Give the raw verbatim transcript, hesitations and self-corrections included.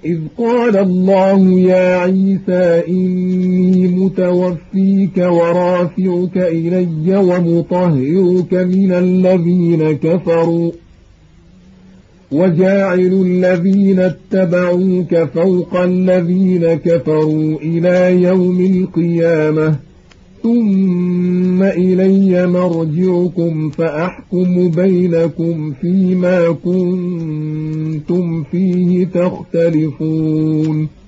إذ قال الله يا عيسى إني متوفيك ورافعك إلي ومطهرك من الذين كفروا وجاعل الذين اتبعوك فوق الذين كفروا إلى يوم القيامة ثم إلي مرجعكم فأحكم بينكم فيما كنتم فيه تختلفون.